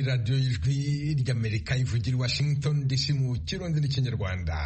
radiyo y'ijwi ry'Amerika ivugira i Washington DC mu kirundi n'ikinyarwanda.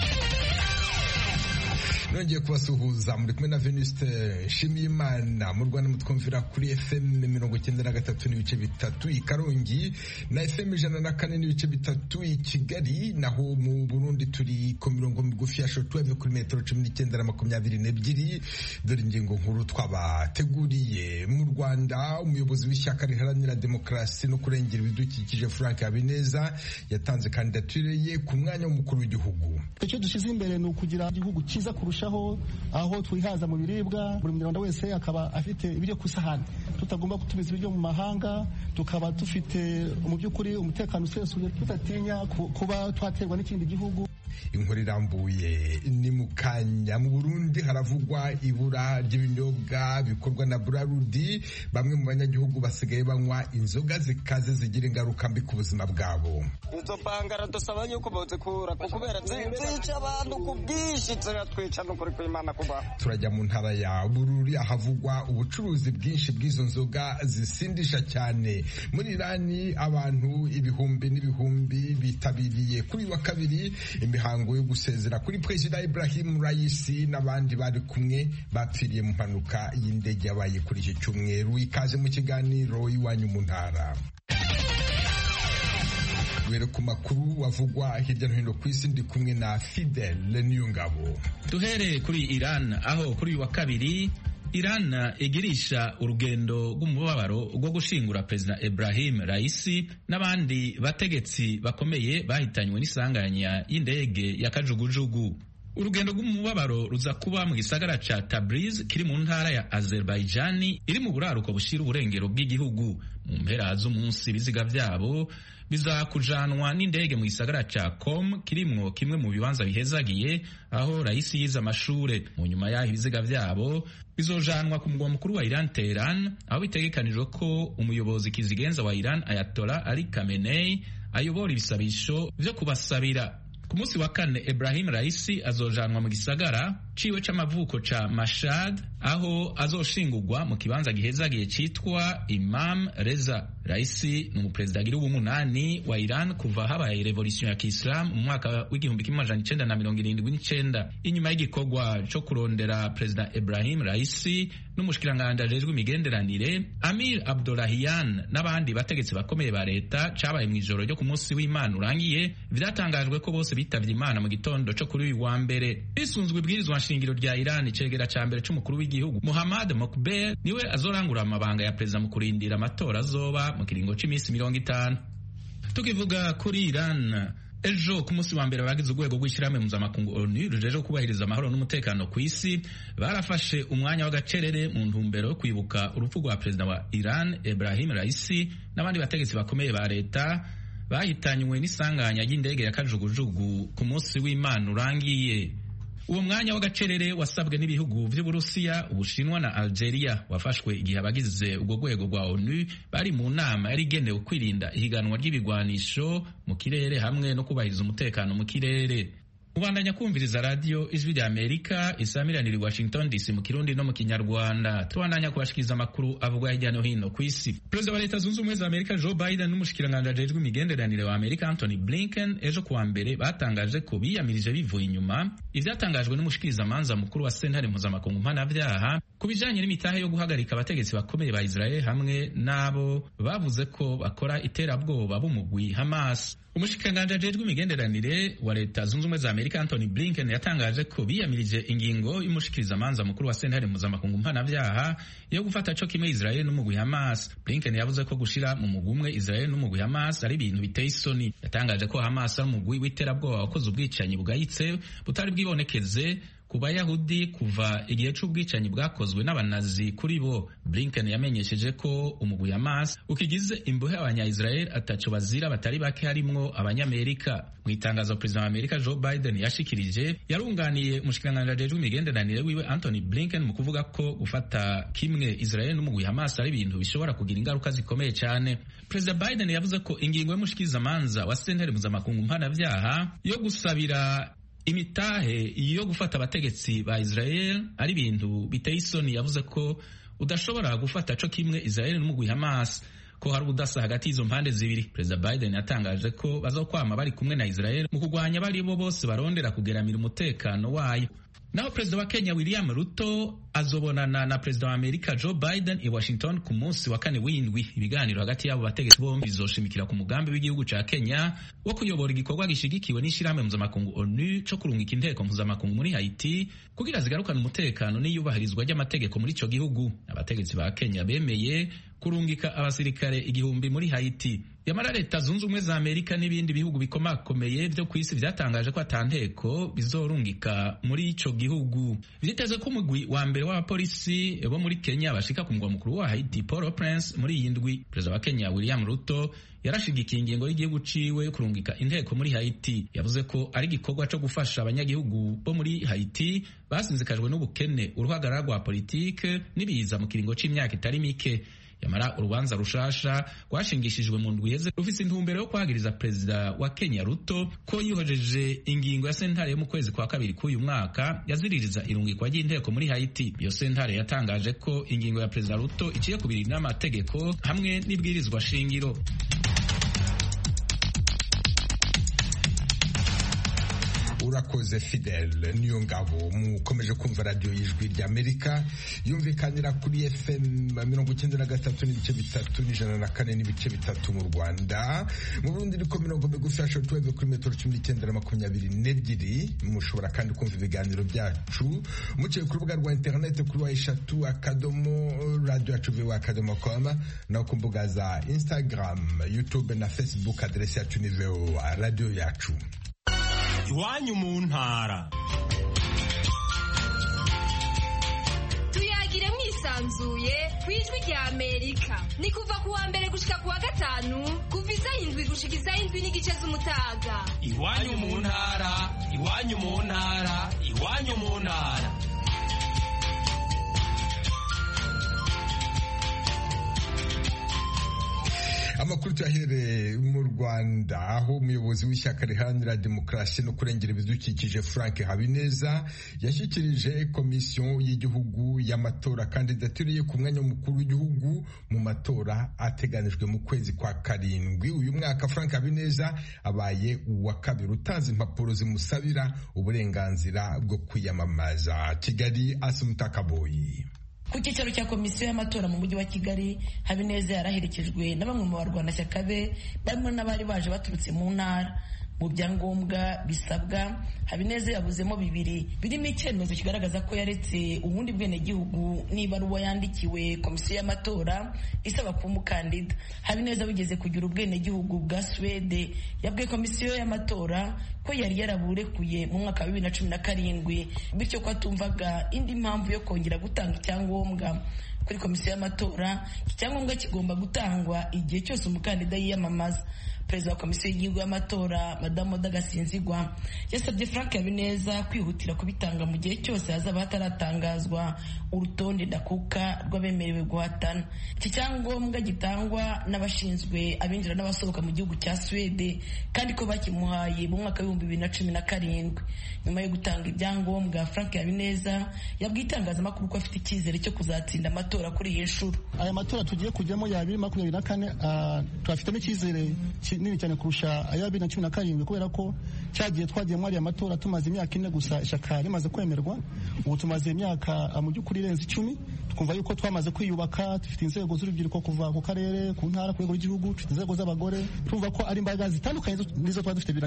Nongeye kubasuhuza muri kumwe na Venuste Nshimiyimana. Mu Rwanda mutwumvira kuri FM 93 n'ibice bitatu i Karongi na FM 104 n'ibice bitatu i Kigali, naho mu Burundi turi ku mirongo migufi ya shortwave kuri metero 19 na 22. Dore ingingo nkuru twabateguriye. Mu Rwanda umuyobozi w'ishyaka riharanira demokarasi no kurengera ibidukikije Frank Habineza yatanze kandidatire ye ku mwanya w'umukuru w'igihugu. Icyo dushyize imbere ni ukugira igihugu cyiza kurushaho, aho twihaza mu biribwa, buri munyarwanda wese akaba afite ibiryo ku isahani, tutagomba gutumiza ibiryo mu mahanga, tukaba dufite mu by'ukuri umutekano usesuye, tutatinya kuba twaterwa n'ikindi gihugu. Inkuru irambuye ni mu kanya. Mu Burundi haravugwa ibura ry'ibinyobwa bikorwa na Braludi. Bamwe mu banyagihugu basigaye banywa inzoga zikaze zigira ingaruka mbi ku buzima bwabo. Izo pangara dusaba yuko bozikura kubera zica abantu ku bwinshi, ziratwica no kuri kw'Imana kuba. Turajya mu ntara ya Bururi ahavugwa ubucuruzi bwinshi bw'izo nzoga zisindisha cyane. Muri Irani abantu ibihumbi n'ibihumbi bitabiriye kuri wa kabiri imihango yo gusezera kuri Perezida Ibrahim Raisi n'abandi bari kumwe bapfiriye mu mpanuka y'indege yabaye kuri iki cyumweru. Ikaze mu kiganiro iwanyu mu ntara. Duhere ku makuru wavugwa hirya no hino ku isi, ndi kumwe na Fidel Niyongabo. Duhere kuri Iran, aho kuri wa kabiri Iran igirisha urugendo rw'umubabaro rwo gushingura Perezida Ibrahim Raisi n'abandi bategetsi bakomeye bahitanywe n'isanganya y'indege ya kajugujugu. Urugendo rw'umubabaro ruza kuba mu gisagara ca Tabriz kiri mu ntara ya Azerbaijani iri mu buraruko bushira uburengero bw'igihugu. Mu mpera z'umunsi ibiziga vyabo bizakujanwa n'indege mu gisagara ca Qom kirimwo kimwe mu bibanza bihezagiye aho Raisi yize amashure. Mu nyuma y'aho ibiziga vyabo bizojanwa ku mugwa mukuru wa Iran, Tehran, aho bitegekanijwe ko umuyobozi kizigenza wa Iran Ayatollah Ali Khamenei ayobora ibisabisho vyo kubasabira. Ku munsi wa kane Ibrahim Raisi azojanwa mu gisagara ciwe c'amavuko ca Mashhad aho azoshingurwa mu kibanza gihezagiye citwa Imam Reza. Raisi ni umuperezida agira w'umunani wa Iran kuva habaye revolution ya Kiislam mu mwaka w'igihumbi kimwe amajana icenda na mirongo irindwi n'icenda. Inyuma y'igikorwa co kurondera Perezida Ibrahim Raisi n'umushikiranganje ajejwe imigenderanire Amir Abdollahian n'abandi bategetsi bakomeye ba leta cabaye mw'ijoro ryo ku munsi w'Imana urangiye, vyatangajwe ko bose bitavye Imana mu gitondo co kuri uyu wa mbere. Bisunzwe ibwirizwa nshingiro rya Iran, icegera ca mbere c'umukuru w'igihugu Mohammad Mokber niwe azorangura amabanga ya perezida mu kurindira amatora azoba mu kiringo c'imisi 50. Tukivuga kuri Iran, ejo ku munsi wa mbere abagize urwego rw'ishyirahamwe mpuzamakungu ONU rujeje kubahiriza amahoro n'umutekano ku isi barafashe umwanya w'agacerere mu ntumbero yo kwibuka urupfu rwa perezida wa Iran Ibrahim Raisi n'abandi bategetsi bakomeye ba leta bahitanywe n'isanganya y'indege ya kajugujugu ku munsi w'Imana urangiye. Uwo mwanya w'agacerere wasabwe n'ibihugu vy'Uburusiya, Ubushinwa na Algeria, wafashwe igihe abagize ubwo rwego rwa ONU bari mu nama yari igenewe kwirinda ihiganwa ry'ibigwanisho mu kirere hamwe no kubahiriza umutekano mu kirere. Ubandanya kumviriza radio Ijwi rya Amerika isamiranira i Washington DC mu Kirundi no mu Kinyarwanda. Tubandanya kubashikiriza amakuru avugwa hirya no hino ku isi. Perezida wa Leta Zunze Ubumwe za Amerika Joe Biden n'umushikiranganje ajejwe imigenderanire wa Amerika Anthony Blinken ejo kuwa mbere batangaje ko biyamirije bivuye inyuma ivyatangajwe n'umushikirizamanza mukuru wa sentare mpuzamakungu mpanavyaha ku bijanye n'imitahe yo guhagarika abategetsi bakomeye ba Israel hamwe n'abo bavuze ko bakora iterabwoba b'umugwi Hamas. Umushikiranganje ajejwe imigenderanire wa Leta Zunze Ubumwe za Amerika Anthony Blinken yatangaje ko biyamirije ingingo y'umushikirizamanza mukuru wa sentare mpuzamakungu mpanavyaha yo gufata co kimwe Israel n'umugwi Hamas. Blinken yavuze ko gushira mu mugwi umwe Israel n'umugwi Hamas ari ibintu biteye isoni. Yatangaje ko Hamas ari umugwi w'iterabwoba wakoze ubwicanyi bugayitse butari bwibonekeze ku Bayahudi kuva igihe c'ubwicanyi bwakozwe n'abanazi kuri bo. Blinken yamenyesheje ko umugwi Hamas ukigize imbohe abanya-Israel ataco bazira batari bake harimwo abanyamerika. Mu itangazo Perezida wa Amerika Joe Biden yashikirije yarunganiye umushikiranganje ajejwe imigenderanire wiwe Anthony Blinken mu kuvuga ko gufata kimwe Israel n'umugwi Hamas ari ibintu bishobora kugira ingaruka zikomeye cyane. Perezida Biden yavuze ko ingingo y'umushikirizamanza wa sentare mpuzamakungu mpanavyaha yo gusabira imitahe yo gufata abategetsi ba Israel ari ibintu biteye isoni. Yavuze ko udashobora gufata co kimwe Israel n'umugwi Hamas ko hari ubudasa hagati y'izo mpande zibiri. Perezida Biden yatangaje ko bazokwama bari kumwe na Israel mu kurwanya bari bo bose barondera kugeramira umutekano wayo. Naho perezida wa Kenya William Ruto azobonana na perezida wa Amerika Joe Biden i Washington ku munsi wa kane w'indwi. Ibiganiro hagati y'abo bategetsi bombi bizoshimikira ku mugambi w'igihugu ca Kenya wo kuyobora igikorwa gishigikiwe n'ishirahamwe mpuzamakungu ONU co kurungika inteko mpuzamakungu muri Haiti kugira zigarukane umutekano n'iyubahirizwa ry'amategeko muri ico gihugu. Abategetsi ba Kenya bemeye kurungika abasirikare 1000 muri Haiti. Yamara Leta Zunze Ubumwe za Amerika n'ibindi bihugu bikomakomeye byo kwisi vyatangaje ko atanteko bizorungika muri ico gihugu. Vyitezwe ko umugwi wa mbere w'abapolisi bo muri Kenya bashika ku mugwa mukuru wa Haiti Port-au-Prince muri iyi ndwi. Perezida wa Kenya William Ruto yarashigikiye ingingo y'igihugu ciwe yo kurungika inteko muri Haiti. Yavuze ko ari igikorwa co gufasha abanyagihugu bo muri Haiti basinzikajwe n'ubukene, uruhagarara rwa politike n'ibiza mu kiringo c'imyaka itari mike. Yamara urubanza rushasha rwashingishijwe mu ndwi heze rufise intumbero yo kwagiriza perezida wa Kenya Ruto ko yihojeje ingingo ya sentare yo mu kwezi kwa kabiri k'uyu mwaka yaziririza irungikwa ry'inteko muri Haiti. Iyo sentare yatangaje ko ingingo ya perezida Ruto iciye kubiri n'amategeko hamwe n'ibwirizwa shingiro. Urakoze Fidel niyo ngabo. Mukomeje kumva radio y'Ijwi ry'Amerika yumvikanira kuri FM 93.3 n'ijana na 4.3 mu Rwanda. Mu Burundi riko mirongo migufi yasho tuweze kuri metero 19.22. Mushobora kandi kumva ibiganiro byacu muciye ku rubuga rwa internet kuri wa eshatu akadomo radio yacu @com na ku mbuga za Instagram, YouTube na Facebook. Adresi yacu ni VOA radio yacu. Iwanyu mu ntara. Tuyagire mwisanzuye kwijwi rya Amerika. Ni kuva ku wa mbere gushika ku wa gatanu kuva isaha 7 gushika isaha 7 n'igice z'umutaga. Iwanyu mu ntara, iwanyu mu ntara, iwanyu mu ntara. Amakuru tuyahere mu Rwanda aho umuyobozi w'ishyaka riharanira demokarasi no kurengera ibidukikije Frank Habineza yashyikirije komisiyo y'igihugu y'amatora kandidatire ku mwanya w'umukuru w'igihugu mu matora ateganijwe mu kwezi kwa karindwi uyu mwaka. Frank Habineza abaye uwa kabiri utanze impapuro zimusabira uburenganzira bwo kwiyamamaza. Kigali, Asumutakaboyi. Ku cyicaro cya komisiyo y'amatora mu mujyi wa Kigali, Habineza yaraherekejwe na bamwe mu barwanashyaka be barimo n'abari baje baturutse mu ntara. Mu byangombwa bisabwa Habineza yabuzemo 2 birimo icyemezo kigaragaza ko yaretse ubundi bwenegihugu n'ibaruwa yandikiwe komisiyo y'amatora isaba kuba umukandida. Habineza wigeze kugira ubwenegihugu bwa Swede yabwiye komisiyo y'amatora ko yari yaraburekuye mu mwaka wa 2017 bityo ko atumvaga indi mpamvu yo kongera gutanga icyangombwa. Kuri komisiyo y'amatora icyangombwa kigomba gutangwa igihe cyose umukandida yiyamamaza. Perezida wa komisiyo y'igihugu y'amatora Madamu Dagasinzigwa yasabye Frank Habineza kwihutira kubitanga mu gihe cyose hazaba hataratangazwa urutonde ndakuka rw'abemerewe guhatana. Iki cyangombwa gitangwa n'abashinzwe abinjira n'abasohoka mu gihugu cya Swede kandi ko bakimuhaye mu mwaka wa 2017. Nyuma yo gutanga ibyangombwa, Frank Habineza yabwiye itangazamakuru ko afite icyizere cyo kuzatsinda amatora kuri iyi nshuro. Aya matora tugiye kujyamo ya 2024 turafitemo icyizere nini cyane kurusha aya 2017 kubera ko cyagiye twagiye muri aya matora tumaze imyaka 4 gusa ishaka rimaze kwemerwa. Ubu tumaze imyaka mu by'ukuri irenze 10 twumva yuko twamaze kwiyubaka, dufite inzego z'urubyiruko kuva ku karere, ku ntara, ku rwego rw'igihugu, dufite inzego z'abagore. Twumva ko ari imbaraga zitandukanye nizo twari dufite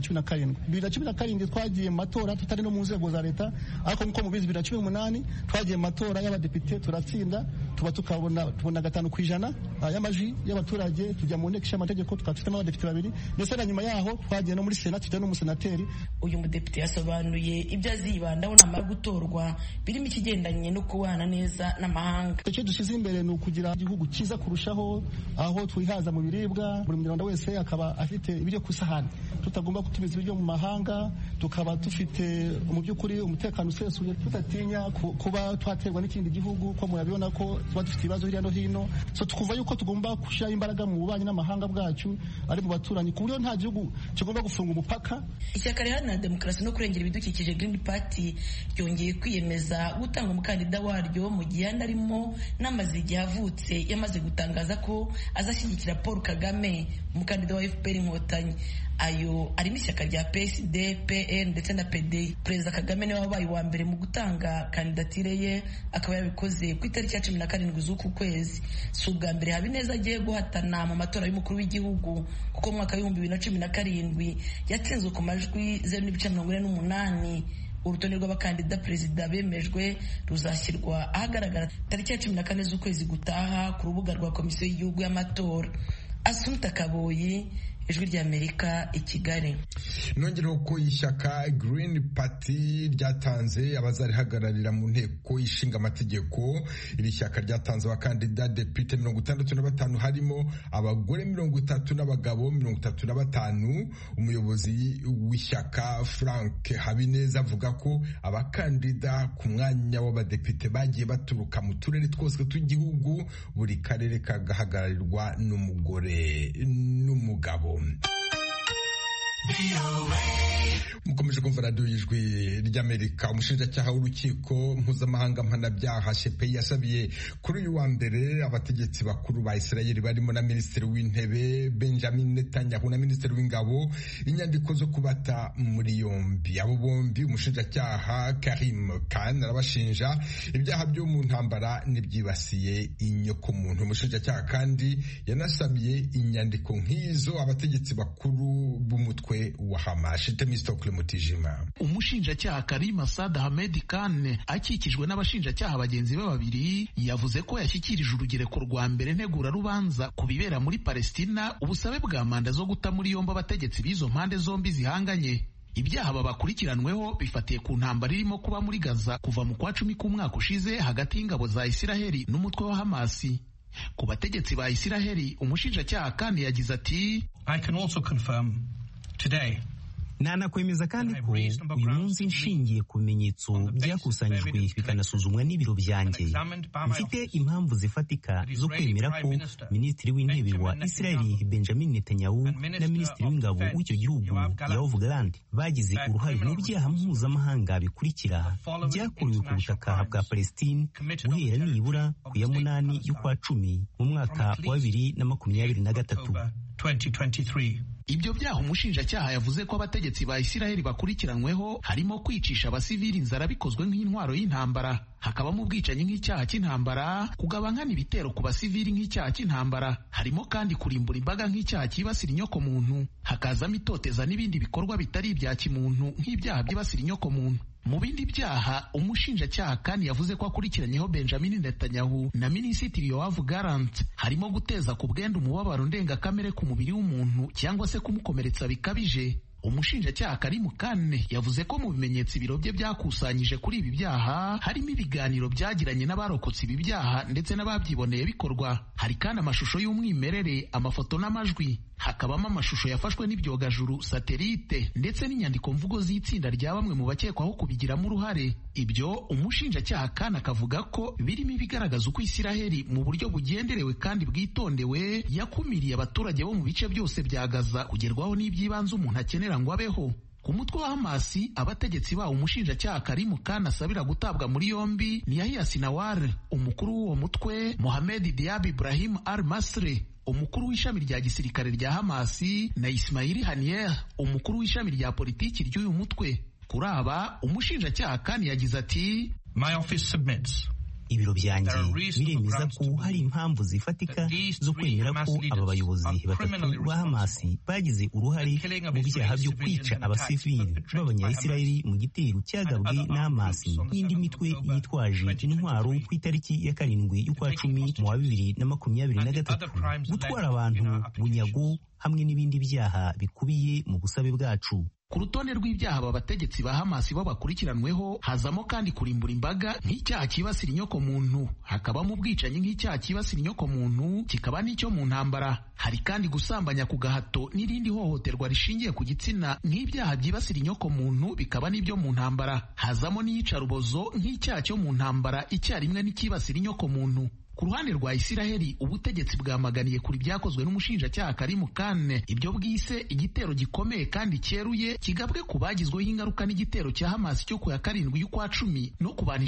2017 twagiye mu matora tutari no mu nzego za leta, ariko nko mu bizi 2018 twagiye mu matora y'abadepite turatsinda, tubona 5% y'amajwi y'abaturage, tujya mu nteko y'amategeko tukafitemo abadepite 2 ndetse na nyuma yaho twagiye no muri senat tujya no mu senateri. Uyu mudepite yasobanuye ibyo azibandaho namara gutorwa birimo ikigendanye no kubana neza n'amahanga. Icyo dushyize imbere ni ukugira igihugu cyiza kurushaho, aho twihaza mu biribwa, buri munyarwanda wese akaba afite ibyo ku isahani, tutagomba gutumiza ibyo mu mahanga, tukaba dufite mu by'ukuri umutekano usesuye, tutatinya kuba twaterwa n'ikindi gihugu ko murabibona ko tuba dufite ibibazo hirya no hino, so tukumva yuko tugomba gushyira imbaraga mu bubanyi n'amahanga bwacu ari mu baturanyi, ku buryo nta gihugu kigomba gufunga umupaka. Ishyaka riharanira demokarasi no kurengera ibidukikije Green Party ryongeye kwiyemeza gutanga umukandida waryo mu gihe yandi arimo n'amaze igihe avutse yamaze gutangaza ko azashyigikira Paul Kagame, umukandida wa FPR Inkotanyi. Ayo arimo ishyaka rya PSD, PN ndetse na PD. Perezida Kagame niwe wabaye wa mbere mu gutanga kandidatire ye, akaba yabikoze ku itariki ya 17 z'uku kwezi. Si ubwa mbere Habineza agiye guhatana mu matora y'umukuru w'igihugu, kuko mu mwaka wa 2017 yatsinzwe ku majwi 0.48. Urutonde rw'abakandida perezida bemejwe ruzashyirwa ahagaragara tariki ya 14 z'ukwezi gutaha ku rubuga rwa Komisiyo y'Igihugu y'Amatora. Assumpta Kaboyi, Ijwi ry'Amerika, i Kigali. Nongereho ko ishyaka Green Party ryatanze abazarihagararira mu nteko ishinga amategeko. Iri shyaka ryatanze abakandida depite 65 harimo abagore 30 n'abagabo 35. Umuyobozi w'ishyaka Frank Habineza avuga ko abakandida ku mwanya w'abadepite bagiye baturuka mu turere twose tw'igihugu, buri karere kagahagararirwa n'umugore n'umugabo. Mukomeje kumva radiyo y'Ijwi ry'Amerika. Umushinjacyaha w'urukiko mpuzamahanga mpanabyaha CPI yasabiye kuri uyu wa mbere abategetsi bakuru ba Israel barimo na minisitiri w'intebe Benjamin Netanyahu na minisitiri w'ingabo inyandiko zo kubata muri yombi. Abo bombi umushinjacyaha Karim Khan arabashinja ibyaha byo mu ntambara n'ibyibasiye inyokomuntu. Umushinjacyaha kandi yanasabiye inyandiko nk'izo abategetsi bakuru b'umutwe wa Hamas. Umushinjacyaha Karim Assad Ahmed Khan akikijwe n'abashinjacyaha bagenzi be babiri yavuze ko yashyikirije urugereko rwa mbere ntegura rubanza ku bibera muri Palestina ubusabe bwa manda zo guta muri yombi abategetsi b'izo mpande zombi zihanganye. Ibyaha babakurikiranweho bifatiye ku ntambara irimo kuba muri Gaza kuva mu kwa 10 k'umwaka ushize hagati y'ingabo za Isiraheli n'umutwe wa Hamasi. Ku bategetsi ba Isiraheli, umushinjacyaha kandi yagize ati, I can also confirm today nanakwemeza kandi ko uyu munsi nshingiye ku bimenyetso byakusanyijwe bikanasuzumwa n'ibiro byanjye mfite impamvu zifatika zo kwemera ko minisitiri w'intebe wa Israel Benjamin Netanyahu na minisitiri w'ingabo w'icyo gihugu Yoav Gallant bagize uruhare mu byaha mpuzamahanga bikurikira byakorewe ku butaka bwa Palestine guhera nibura ku ya 8 y'ukwa 10 mu mwaka wa 2023. Ibyo byaha umushinjacyaha yavuze ko abategetsi ba Isiraheli bakurikiranyweho harimo kwicisha abasivili inzara bikozwe nk'intwaro y'intambara, hakabamo ubwicanyi nk'icyaha cy'intambara, kugabankana ibitero ku basivili nk'icyaha cy'intambara, harimo kandi kurimbura imbaga nk'icyaha cyibasira inyokomuntu, hakazamo itoteza n'ibindi bikorwa bitari ibya kimuntu nk'ibyaha byibasira inyokomuntu. Mu bindi byaha umushinjacyaha kandi yavuze ko akurikiranyeho Benjamin Netanyahu na minisitiri Yoav Gallant harimo guteza ku bwenda umubabaro ndengakamere ku mubiri w'umuntu cyangwa se kumukomeretsa bikabije. Umushinjacyaha Karim Khan yavuze ko mu bimenyetso ibiro bye byakusanyije kuri ibi byaha harimo ibiganiro byagiranye n'abarokotse ibi byaha ndetse n'ababyiboneye bikorwa. Hari kandi amashusho y'umwimerere, amafoto n'amajwi, hakabamo amashusho yafashwe n'ibyogajuru, satelite ndetse n'inyandiko mvugo z'itsinda rya bamwe mu bakekwaho kubigiramo uruhare. Ibyo umushinjacyaha kandi akavuga ko birimo ibigaragaza uko Isiraheli mu buryo bugenderewe kandi bwitondewe yakumiriye abaturage bo mu bice byose bya Gaza kugerwaho n'iby'ibanze umuntu akenera ngo abeho. Ku mutwe wa Hamasi, abategetsi bawo umushinjacyaha Karim Khan asabira gutabwa muri yombi ni Yahya Sinawar, umukuru w'uwo mutwe, Mohamed Diab Ibrahim al-Masri, umukuru w'ishami rya gisirikare rya Hamasi, na Ismail Haniyeh, umukuru w'ishami rya politiki ry'uyu mutwe. Kuri aba umushinjacyaha kandi yagize ati, My office submits. Ibiro byanjye biremeza ko hari impamvu zifatika zo kwemera ko aba bayobozi batatu ba Hamasi bagize uruhare mu byaha byo kwica abasivili b'abanyayisiraheli mu gitero cyagabwe na Hamasi n'indi mitwe yitwaje intwaro ku itariki ya 7 y'ukwa 10 mu wa 2023, gutwara abantu bunyago hamwe n'ibindi byaha bikubiye mu busabe bwacu. Ku rutonde rw'ibyaha aba bategetsi ba Hamasi bo bakurikiranweho hazamo kandi kurimbura imbaga nk'icyaha kibasira inyokomuntu, hakabamo ubwicanyi nk'icyaha kibasira inyokomuntu kikaba n'icyo mu ntambara. Hari kandi gusambanya ku gahato n'irindi hohoterwa rishingiye ku gitsina nk'ibyaha byibasira inyokomuntu bikaba n'ibyo mu ntambara. Hazamo n'iyicarubozo nk'icyaha cyo mu ntambara icyarimwe n'ikibasira inyokomuntu. Ku ruhande rwa Isiraheli, ubutegetsi bwamaganiye kuri byakozwe n'umushinjacyaha Karim Khan, ibyo bwise igitero gikomeye kandi cyeruye kigabwe ku bagizweho ingaruka n'igitero cya Hamas cyo ku ya 7 y'ukwa 10 no ku bantu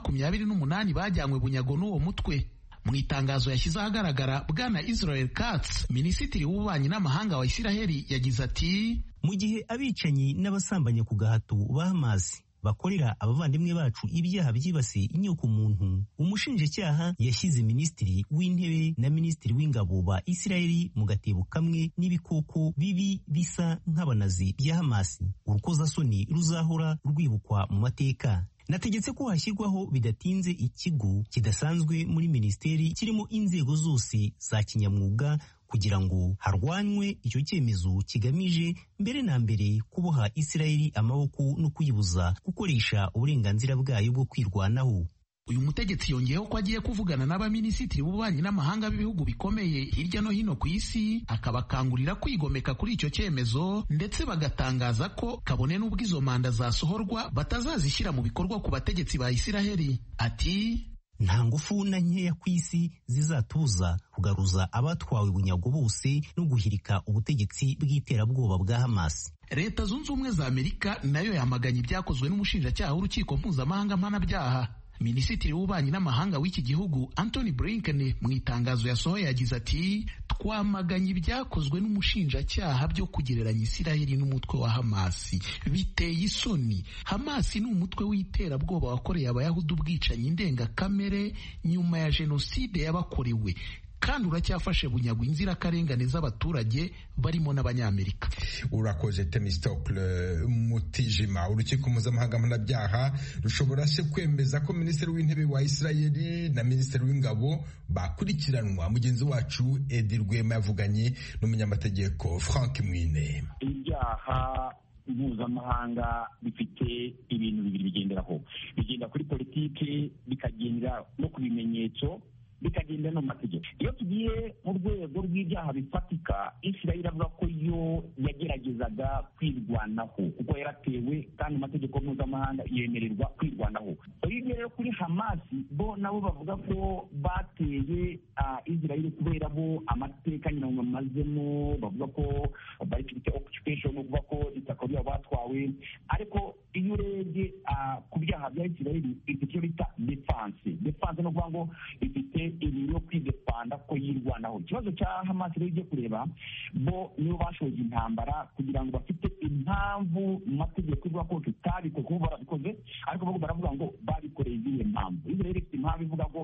128 bajyanywe bunyago n'uwo mutwe. Mu itangazo yashyize ahagaragara, Bwana Israel Katz, minisitiri w'ububanyi n'amahanga wa Isiraheli, yagize ati: mu gihe abicanyi n'abasambanya ku gahato ba Hamas bakorera abavandimwe bacu ibyaha byibasiye inyoko muntu, umushinjacyaha yashyize minisitiri w'intebe na minisitiri w'ingabo ba Isiraheli mu gatebo kamwe n'ibikoko bibi bisa nk'abanazi bya Hamas. Urukozasoni ruzahora rwibukwa mu mateka. Nategetse ko hashyirwaho bidatinze ikigo kidasanzwe muri minisiteri kirimo inzego zose za kinyamwuga kugira ngo harwanywe icyo cyemezo kigamije mbere na mbere kuboha Isiraheli amaboko no kuyibuza gukoresha uburenganzira bwayo bwo kwirwanaho. Uyu mutegetsi yongeyeho ko agiye kuvugana n'abaminisitiri b'ububanyi n'amahanga b'ibihugu bikomeye hirya no hino ku isi, akabakangurira kwigomeka kuri icyo cyemezo, ndetse bagatangaza ko kabone n'ubwo izo manda zasohorwa batazazishyira mu bikorwa ku bategetsi ba Isiraheli. Ati: nta ngufu na nkeya ku isi zizatuza kugaruza abatwawe bunyago bose no guhirika ubutegetsi bw'iterabwoba bwa Hamas. Leta Zunze Ubumwe za Amerika nayo yamaganye ibyakozwe n'umushinjacyaha w'urukiko mpuzamahanga mpanabyaha. Minisitiri w'ububanyi n'amahanga w'iki gihugu Anthony Blinken mu itangazo yasohoye yagize ati: twamaganye ibyakozwe n'umushinjacyaha byo kugereranya Isiraheli n'umutwe wa Hamas. Biteye isoni. Hamas ni umutwe w'iterabwoba wakoreye abayahudi ubwicanyi ndengakamere nyuma ya jenoside yabakorewe, kandi uracyafashe bunyago inzirakarengane z'abaturage barimo n'Abanyamerika. Urakoze Temistocle Mutijima. Urukiko mpuzamahanga mpanabyaha rushobora se kwemeza ko minisitiri w'intebe wa Isiraheli na minisitiri w'ingabo bakurikiranwa. Mugenzi wacu Edi Rwema yavuganye n'umunyamategeko Frank Mwine. Ibyaha mpuzamahanga bifite ibintu bibiri bigenderaho, bigenda kuri politiki, bikagendera no ku bimenyetso, bikagenda no mategeko. Iyo tugiye mu rwego rw'ibyaha bifatika, Isiraheli avuga ko yo yageragezaga kwirwanaho kuko yaratewe kandi amategeko mpuzamahanga yemererwa kwirwanaho. Iyo rero kuri Hamas bo nabo bavuga ko bateye Isiraheli kubera bo amateka nyine bamazemo, bavuga ko bari kwita occupation, bavuga ko itaka ryabo batwawe. Ariko iyo urebye ku byaha bya Isiraheli, icyo bita defense no kuvuga ngo ifite ibiro kwidepanda ko yirwanaho. Ikibazo cya Hamas rero ugiye kureba, bo nibo bashoje intambara kugira ngo bafite impamvu mu mategeko ivuga ko tutabikoze kuko barabikoze, ariko bo baravuga ngo babikoreye izihe mpamvu. Israel ifite impamvu ivuga ngo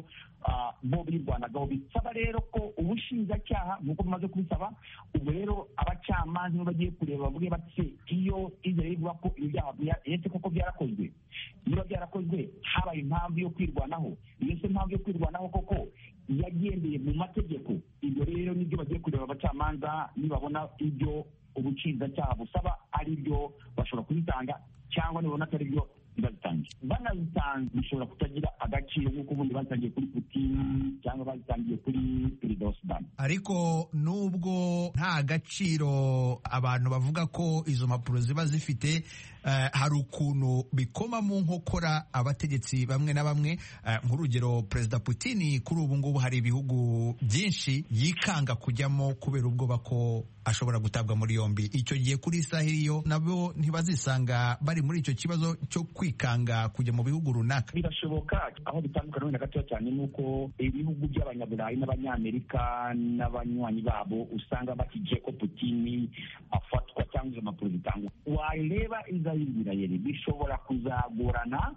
bo birwanagaho. Bisaba rero ko ubushinjacyaha nk'uko bimaze kubisaba, ubwo rero abacamanza nibo bagiye kureba bavuge bati iyo Israel ivuga ko ibyaha yese koko byarakozwe, niba byarakozwe habaye impamvu yo kwirwanaho, iyo se impamvu yo kwirwanaho koko yagendeye mu mategeko. Ibyo rero nibyo bagiye kureba abacamanza, nibabona ibyo ubucinzacyaha busaba ari byo bashobora kubitanga, cyangwa nibona atari byo bazitangiye. Banazitanze bishobora kutagira agaciro nk'uko ubundi bazitangiye kuri Putin cyangwa bazitangiye kuri Perezida wa Sudani. Ariko nubwo nta gaciro abantu bavuga ko izo mpapuro ziba zifite, hari ukuntu bikoma mu nkokora abategetsi bamwe na bamwe. Nk'urugero, Perezida Putin kuri ubu ngubu hari ibihugu byinshi yikanga kujyamo kubera ubwoba ko ashobora gutabwa muri yombi. Icyo gihe kuri Isiraheli yo nabo ntibazisanga bari muri icyo kibazo cyo kwikanga kujya mu bihugu runaka. Birashoboka. Aho bitandukana wenda gatoya cyane nuko ibihugu by'abanyaburayi n'abanyamerika n'abanywanyi babo usanga bakigiye ko Putin afatwa cyangwa izo mpapuro zitangwa. Wareba Isiraheli bishobora kuzagorana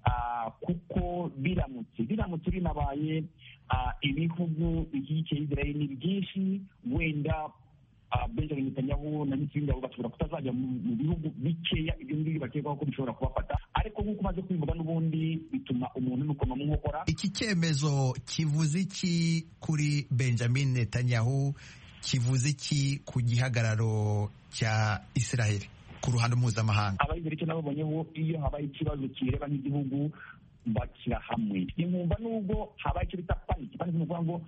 kuko biramutse binabaye ibihugu bishyigikiye Isiraheli ni byinshi, wenda Benjamin Netanyahu na n'ikindi abo bashobora kutazajya mu bihugu bikeya ibyo ngibyo bakekwaho ko bishobora kubafata. Ariko nk'uko umaze kubivuga n'ubundi bituma umuntu n'ukoma mu nkokora. Iki cyemezo kivuze iki kuri Benjamin Netanyahu? Kivuze iki ku gihagararo cya Isiraheli ku ruhando mpuzamahanga? Abayizera icyo nababonyeho, iyo habaye ikibazo kireba nk'igihugu bashyira hamwe. Nimwumva nubwo habaye icyo bita paniki ni ukuvuga ngo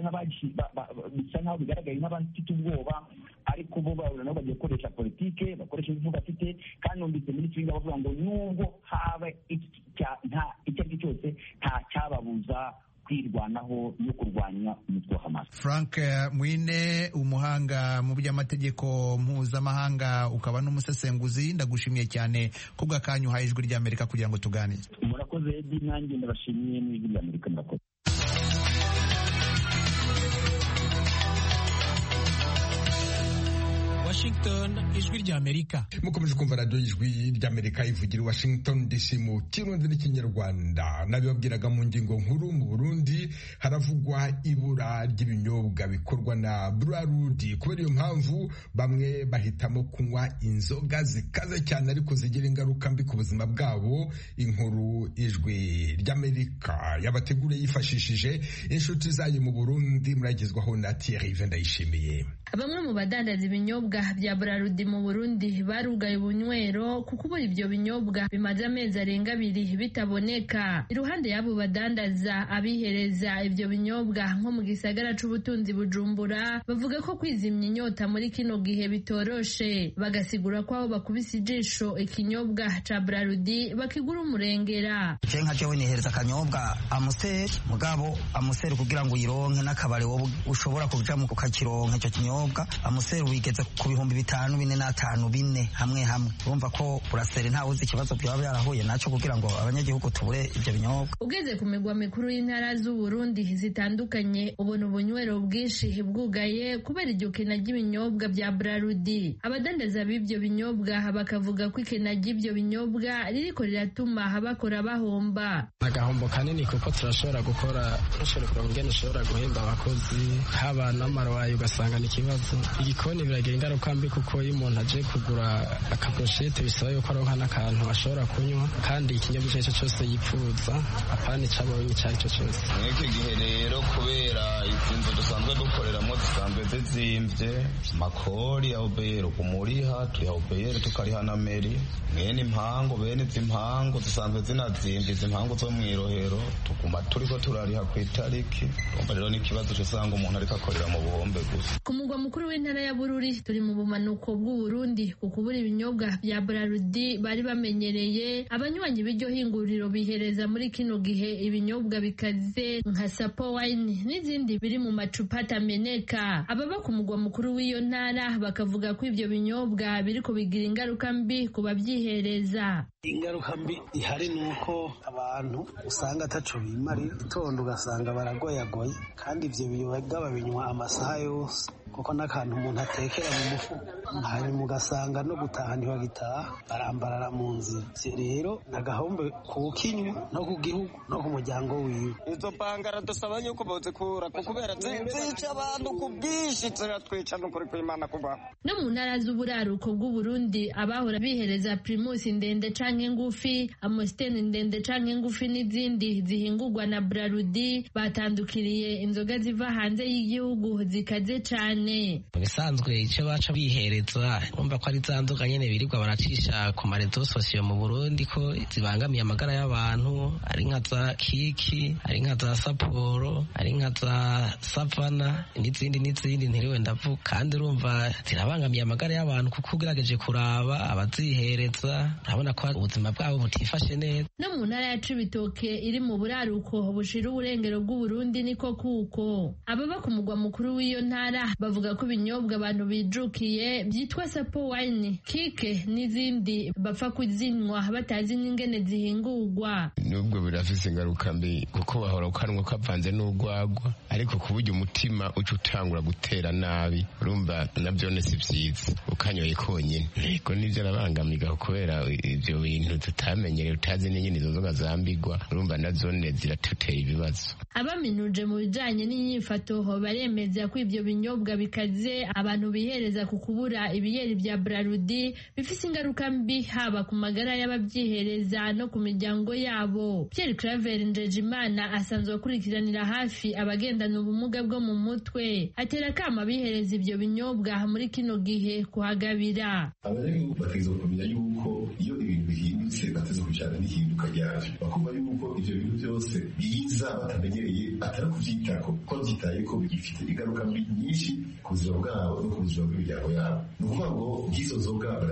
bisa nk'aho bigaragaye nk'abafite ubwoba, ariko bo bahura nabo bagiye gukoresha politike, bakoresha ibivuga afite. kandi numvise minisitiri bavuga ngo nubwo haba icyo ari cyo cyose nta cyababuza kwirwanaho no kurwanya umutwe wa Hamas. Frank Mwine, umuhanga mu by'amategeko mpuzamahanga ukaba n'umusesenguzi, ndagushimiye cyane kubw'akanyu uhaye Ijwi ry'Amerika kugira ngo tuganire. Murakoze Edi, nanjye ndabashimiye n'Ijwi ry'Amerika murakoze. Washington, Ijwi ry'Amerika. Mukomeje kumva radio Ijwi ry'Amerika ivugira Washington DC mu Kirundi n'Ikinyarwanda. Nabibabwiraga mu ngingo nkuru, mu Burundi haravugwa ibura ry'ibinyobwa bikorwa na Braludi. Kubera iyo mpamvu bamwe bahitamo kunywa inzoga zikaze cyane ariko zigira ingaruka mbi ku buzima bwabo. Inkuru Ijwi ry'Amerika yabateguriye yifashishije inshuti zayo mu Burundi, muragezwaho na Thierry Vendayishimiye. Bamwe mu badandaza ibinyobwa bya Braludi mu Burundi barugaye ubunywero kuko ubura ibyo binyobwa bimaze amezi arenga 2 bitaboneka. Iruhande y'abo badandaza abihereza ibyo binyobwa nko mu gisagara c'ubutunzi Bujumbura bavuga ko kwizimya inyota muri kino gihe bitoroshe, bagasigura ko aho bakubise ijisho ikinyobwa ca Braludi bakigura umurengera. Nka jewe nihereza akanyobwa Amstel, mugabo Amstel kugira ngo uyironke n'akabare wowe ushobora kuja mu kukakironka icyo kinyobwa Amstel wigeze ku 5,000, 4,500, 4 hamwe. Urumva ko Buraseri nta uzi ikibazo byaba byarahuye naco kugira ngo abanyagihugu tubure ibyo binyobwa. Ugeze ku migwa mikuru y'intara z'u Burundi zitandukanye ubona ubunywero bwinshi bwugaye kubera iryo kena ry'ibinyobwa bya Braludi. Abadandaza b'ibyo binyobwa bakavuga ko ikena ry'ibyo binyobwa ririko riratuma bakora bahomba. Agahombo kanini kuko turashobora gukora ingene ushobora guhemba abakozi, haba n'amarwayi ugasanga ni ikibazo. Igikoni biragira ingaruka mbi kuko iyo umuntu aje kugura akaposhete bisaba yuko aronka n'akantu ashobora kunywa kandi ikinyobwa icyo cyose yipfuza apana icabonye icyo ari cyo cyose. Mw'iki gihe rero kubera izinzu dusanzwe dukoreramo zisanzwe zizimvye, makori ya obeyero kumuriha tuya obeyero tukariha na meri, mwene impango bene zimpango zisanzwe zinazimvye, izimpango zo mwirohero tuguma turiko turariha ku itariki. Umva rero n'ikibazo cyosanga umuntu ariko akorera mu buhombe gusa. Ku mugwa mukuru w'intara ya Bururi turi mu bumanuko bw'u Burundi ku kubura ibinyobwa bya Braludi bari bamenyereye. Abanywanyi b'iryo hinguriro bihereza muri kino gihe ibinyobwa bikaze nka Sapo wine n'izindi biri mu macupa atameneka. Ababa ku mugwa mukuru w'iyo ntara bakavuga ko ibyo binyobwa biriko bigira ingaruka mbi ku babyihereza. Ingaruka mbi ihari nuko abantu usanga ataco bimarira, itondo ugasanga baragoyagoye kandi ivyo biyoga babinywa amasaha yose kuko n'akantu umuntu atekera mu mufu, hanyuma ugasanga no gutaha ntibagitaha barambarara mu nzira. Rero nagahombe kukinywa no ku gihugu no ku muryango wiwe. Izo bangara dusaba yuko bozikura kubera zica abantu ku bwinshi, ziratwica n'ukuri kw'Imana kuba. No mu ntara z'uburaruko bw'u Burundi abahora bihereza Primus ndende canke ngufi, Amstel ndende canke ngufi n'izindi zihingurwa na Braludi batandukiriye inzoga ziva hanze y'igihugu zikaze cane. Bisanzwe icyo baca bihereza umva ko ari za nzoga nyene birirwa baracisha ku marezo sosiyo mu Burundi ko zibangamiye amagara y'abantu, ari nka za Kiki, ari nka za Sapporo, ari nka za Savana n'izindi ntiriwe ndavuga, kandi urumva zirabangamiye amagara y'abantu kuko ugerageje kuraba abazihereza urabona ko ubuzima bwabo butifashe neza. No mu ntara ya Cibitoke iri mu buraruko bushira uburengero bw'u Burundi niko kuko ababa ku mugwa mukuru w'iyo ntara bavuga ko ibinyobwa abantu bijukiye byitwa Sapo wine, Kike n'izindi bapfa kuzinywa batazi n'ingene zihingurwa. Nubwo birafise ingaruka mbi kuko bahora ukanwa kavanze n'urwagwa, ariko kuburyo umutima uca utangura gutera nabi, urumva navyo si vyiza ukanyoye konyene. Ego nivyo nabangamiga kubera ivyo bintu tutamenyereye, utazi n'ingene izo nzoga zambigwa, urumva nazone ziratutera ibibazo. Abaminuje mu bijanye n'inyifato baremeza ko ivyo binyobwa bikaze abantu bihereza ku kubura ibiyeri bya Braludi bifise ingaruka mbi haba ku magara y'ababyihereza no ku miryango yabo. Pierre Claver Ndejimana asanzwe akurikiranira hafi abagendana ubumuga bwo mu mutwe, atera kama bihereza ivyo binyobwa muri kino gihe kuhagabira. Abanyagihugu bategeza kumenya yuko iyo ibintu bihindutse bateze kujana n'ihinduka ryavyo, bakumva yuko ivyo bintu byose biza batamenyereye atari kuvyitako ko byitaye ko bigifite ingaruka mbi nyinshi ku buzima bwabo no ku buzima bw'imiryango yabo. Ni ukuvuga ngo nk'izo nzoga barazinywa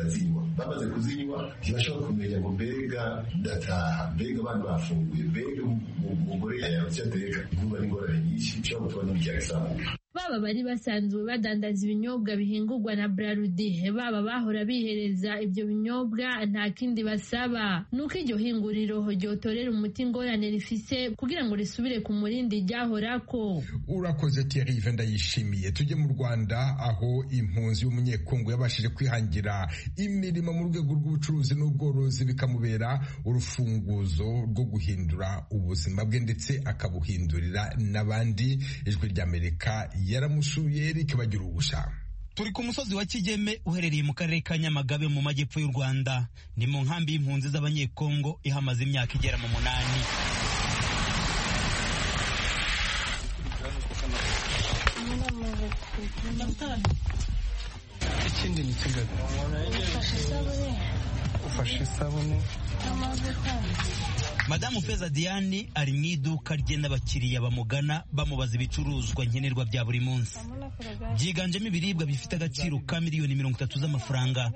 bamaze kuzinywa ntibashobora kumenya ngo mbega ndataha, mbega abana bafunguye, mbega umugore yayarutsya ateka, inkuba n'ingorane nyinshi bishobora gutuma n'umuryango izamuka. Baba bari basanzwe badandaza ibinyobwa bihingurwa na Braludi, baba bahora bihereza ibyo binyobwa, nta kindi basaba nuko iryo hinguriro ryotorera umuti ingorane rifise kugira ngo risubire ku murindi ryahorako. Urakoze Thierry Ndayishimiye. Tujye mu Rwanda aho impunzi y'umunyekongo yabashije kwihangira imirimo mu rwego rw'ubucuruzi n'ubworozi bikamubera urufunguzo rwo guhindura ubuzima bwe ndetse akabuhindurira n'abandi. Ijwi ry'Amerika yaramusuye Eric bagira ubusha. Turi ku musozi wa Kigeme uherereye mu karere ka Nyamagabe mu majyepfo y'u Rwanda. Ni mu nkambi y'impunzi z'abanyekongo ihamaze imyaka igera mu 8. Ikindi ni kigali. Ufashe isabune. Madamu Feza Diane ari mu iduka rye n'abakiriya bamugana bamubaza ibicuruzwa nkenerwa bya buri munsi. Byiganjemo ibiribwa bifite agaciro ka miliyoni 30 z'amafaranga.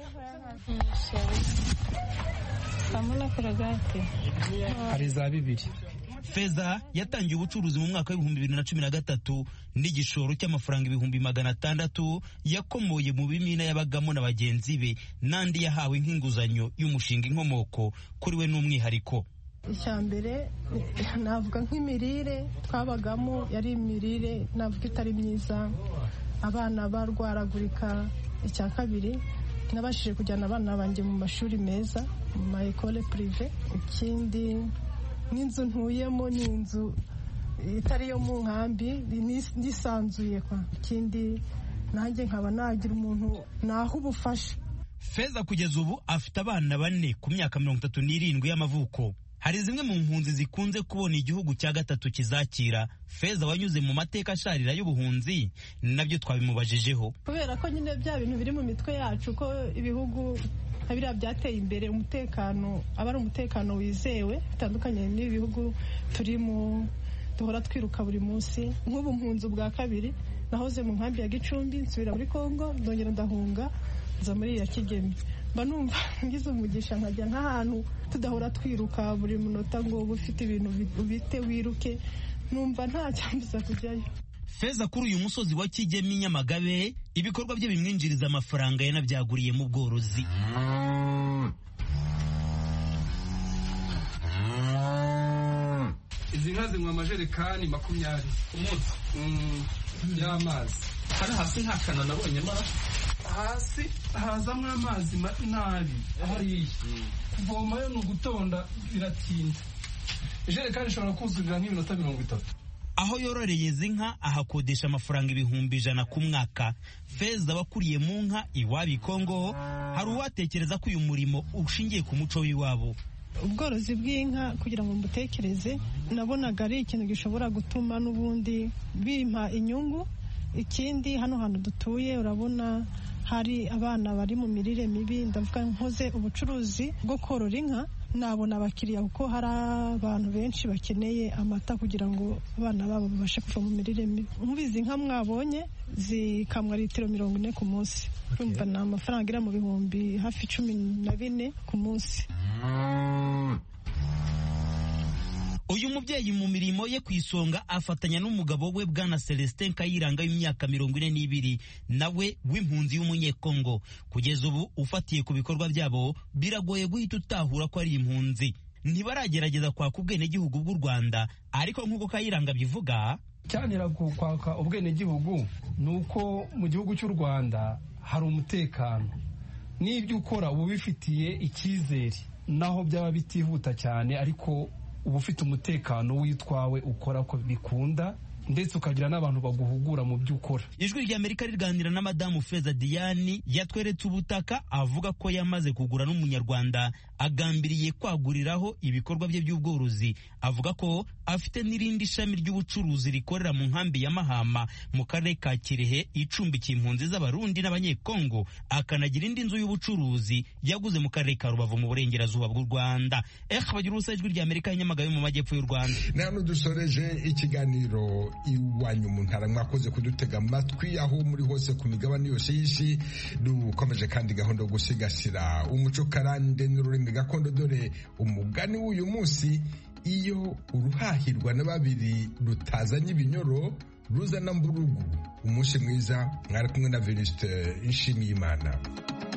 Hari za 2. Feza yatangiye ubucuruzi mu mwaka w'2013 n'igishoro cy'amafaranga 600,000 yakomoye mu bimina yabagamo na bagenzi be nandi yahawe nk'inguzanyo y'umushinga inkomoko kuri we n'umwihariko. Icyambere navuga nk'imirire twabagamo yari imirire navuga itari myiza, abana barwaragurika. Icya kabiri nabashije kujyana abana banjye mu mashuri meza mu ma école privée. Ikindi n'inzu ntuyemo ni inzu itari yo mu nkambi nisanzuye kwa. Ikindi nanjye nkaba nagira umuntu naho ubufasha. Feza kugeza ubu afite abana 4 ku myaka 37 y'amavuko. Hari zimwe mu mpunzi zikunze kubona igihugu cya gatatu kizakira. Feza wanyuze mu mateka asharira y'ubuhunzi nabyo twabimubajijeho. Kubera ko nyine bya bintu biri mu mitwe yacu ko ibihugu habira byateye imbere umutekano abari umutekano wizewe bitandukanye n'ibihugu turimo duhora twiruka buri munsi. Nk'ubu mpunzi bwa kabiri nahoze mu nkambi ya Gicumbi nsubira muri Kongo ndongera ndahunga nza muri ya Kigeme. Mba numva ngize umugisha nkajya nk'ahantu tudahora twiruka buri munota ngo ufite ibintu ubite wiruke, numva nta cyambuza kujyayo. Feza kuri uyu musozi wa Kigeme Nyamagabe ibikorwa bye bimwinjiriza amafaranga yanabyaguriye mu bworozi. Izi nka zinywa amajerekani 20 ku munsi y'amazi. Hari hasi nta kana nabonye mara. Hasi hazamwe amazi nabi hariya. Kuvomayo ni ugutonda biratinda. Ijerekani ishobora kuzurira nk'iminota 30. Aho yororeye izi nka ahakodesha amafaranga 100,000 ku mwaka. Feza wakuriye mu nka iwabi Kongo hari uwatekereza ko uyu murimo ushingiye ku muco w'iwabo. Ubworozi bw'inka kugira ngo mbutekereze nabonaga ari ikintu gishobora gutuma n'ubundi bimpa inyungu. Ikindi hano hantu dutuye urabona hari abana bari mu mirire mibi, ndavuga nkoze ubucuruzi bwo korora inka nabona abakiriya kuko hari abantu benshi bakeneye amata kugira ngo abana babo babashe kuva mu mirire mibi. Nk'izi nka mwabonye zikamwa litiro 40 ku munsi. Urumva ni amafaranga ira mu bihumbi hafi 14 ku munsi. Uyu mubyeyi mu mirimo ye kwisonga afatanya n'umugabo we Bwana Celestin Kayiranga y'imyaka 42 nawe w'impunzi y'umunyekongo. Kugeza ubu ufatiye ku bikorwa byabo biragoye guhita utahura ko ari impunzi. Ntibaragerageza kwaka ubwenegihugu bw'u Rwanda, ariko nk'uko Kayiranga bivuga cyanira kwaka ubwenegihugu nuko mu gihugu cy'u Rwanda hari umutekano n'ibyo ukora ubu bifitiye icyizere, naho byaba bitihuta cyane ariko uba ufite umutekano witwawe ukora ko bikunda ndetse ukagira n'abantu baguhugura mu byo ukora. Ijwi ry'Amerika riganira na Madamu Feza Diane yatweretse ubutaka avuga ko yamaze kugura n'umunyarwanda agambiriye kwaguriraho ibikorwa bye by'ubworozi. Avuga ko afite n'irindi shami ry'ubucuruzi rikorera mu nkambi ya Mahama mu karere ka Kirehe icumbikiye impunzi z'abarundi n'abanyekongo, akanagira indi nzu y'ubucuruzi yaguze mu karere ka Rubavu mu burengerazuba bw'u Rwanda. Bagira ubusa Ijwi ry'Amerika Nyamagabe mu majyepfo y'u Rwanda. Nano dusoreje ikiganiro iwanyu mu ntara. Mwakoze kudutega amatwi aho muri hose ku migabane yose y'isi. Dukomeje kandi gahunda yo gusigasira umuco karande n'ururimi gakondo, dore umugani w'uyu munsi: iyo uruhahirwa na babiri rutazanye ibinyoro ruzana mburugu. Umunsi mwiza, mwari kumwe na Venuste Nshimiyimana.